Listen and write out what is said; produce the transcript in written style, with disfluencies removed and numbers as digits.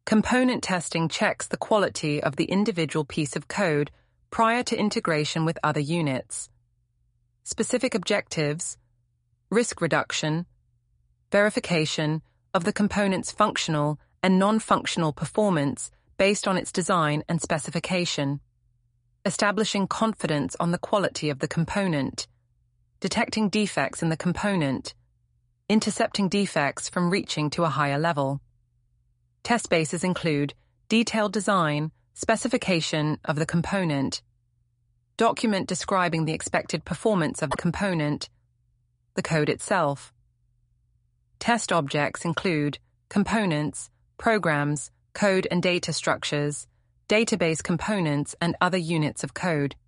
Component testing checks the quality of the individual piece of code prior to integration with other units. Specific objectives: risk reduction, verification of the component's functional and non-functional performance based on its design and specification, establishing confidence on the quality of the component, detecting defects in the component, intercepting defects from reaching to a higher level. Test bases include detailed design, specification of the component, document describing the expected performance of the component, the code itself. Test objects include components, programs, code and data structures, database components, and other units of code.